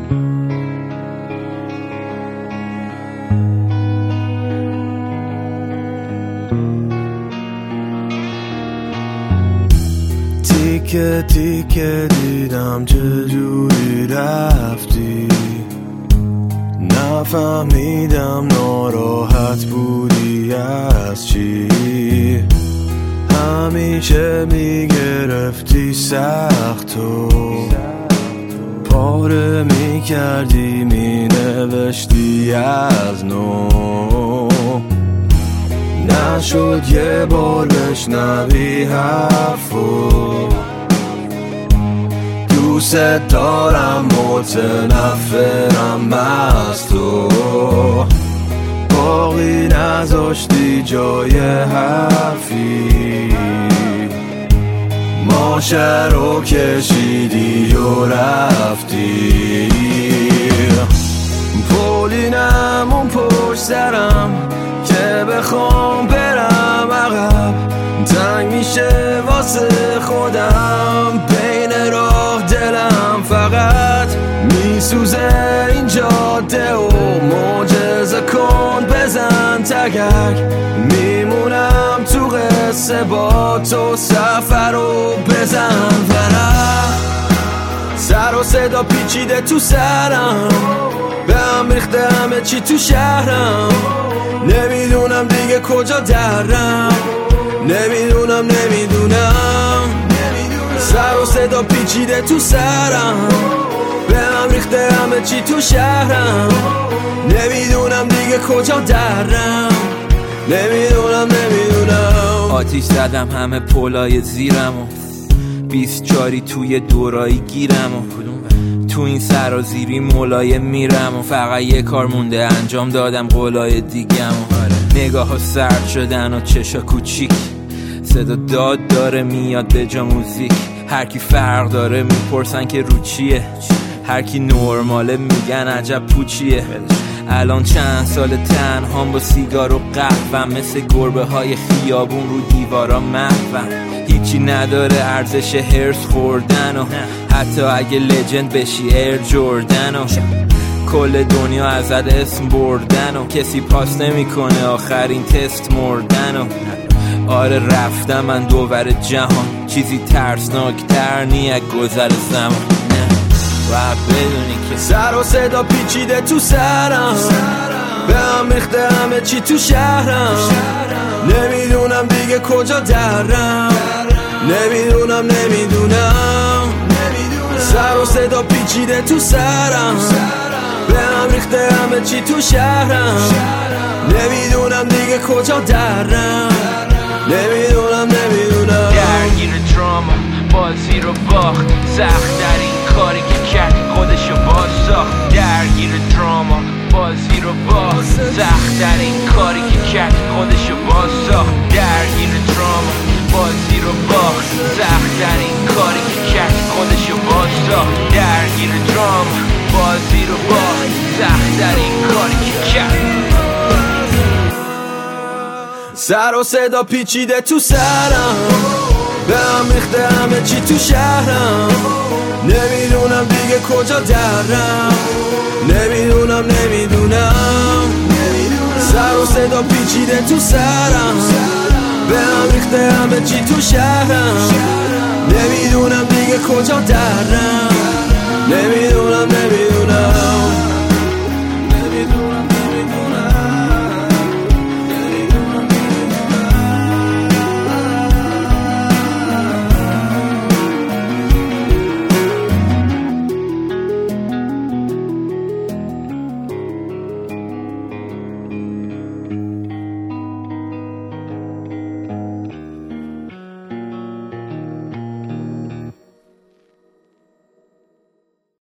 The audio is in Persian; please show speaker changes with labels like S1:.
S1: تیکه تیکه دیدم چجوری رفتی، نفهمیدم ناراحت بودی از چی، همیشه میگرفتی سخت و پاره میکردی، مینوشتی از نو، نشد یه بار بشنوی حرفو، دوست دارم متنفرم از تو، باقی نذاشتی جای حرفی، ماشه رو کشیدی و رفتی، پولینم اون پشت سرم که بخوام برم عقب، تنگ میشه واسه خودم، بین راه دلم فقط میسوزه این جاده و معجزه کن بزن تگرگ، میمونم تو قصه با تو، سفر رو بزن ورق، سر و صدا پیچیده تو سرم، به هم ریخته همه چی تو شهرم، نمیدونم دیگه کجا درم، نمیدونم سر و صدا پیچیده تو سرم، به هم ریخته همه چی تو شهرم، نمیدونم دیگه کجا درم، نمیدونم
S2: آتیش زدم همه پولای زیرم و 20 جاری توی دورایی گیرم و تو این سرازیری ملایم میرم و فقط یه کار مونده انجام دادم قولای دیگم و نگاه ها سرد شدن و چشا کوچیک، صدا داد داره میاد به جا موزیک، هر کی فرق داره میپرسن که رو چیه، هر کی نرماله میگن عجب پوچیه، الان چند سال تنهام با سیگار و قهوه، مثل گربه های خیابون رو دیوارا محوم، هیچی نداره ارزش هرس خوردن و حتی اگه لجند بشی ایر جوردن و کل دنیا ازت اسم بردن و کسی پاس نمیکنه آخرین تست مردن و آره رفتم من دوور جهان، چیزی ترسناک تر نیه گذر زمان، و بدونی که
S1: سر و صدا پیچیده تو سرم، به هم ریخته همه چی تو شهرم، نمیدونم دیگه کجا درم، نمیدونم سر و صدا پیچیده تو سرم، به هم ریخته همه چی تو شهرم، نمیدونم دیگه کجا درم، نمیدونم
S2: درگیر دراما بازی رو باخت، سخت در این کاری که کرد خودشو باز ساخت، درگیر دراما بازی رو باخت، سخت در این کاری که کرد خودشو باز ساخت، درگیر دراما بازی رو باخت، سخت در این کاری که کرد خودشو باز ساخت، درگیر دراما بازی رو باخت، سخت در این کاری که کرد.
S1: سر و صدا پیچیده تو سرم، به هم ریخته همه چی تو شهرم، نمیدونم دیگه کجا درم، نمیدونم سر و صدا پیچیده تو سرم، به هم ریخته همه چی تو شهرم، نمیدونم دیگه کجا درم، نمیدونم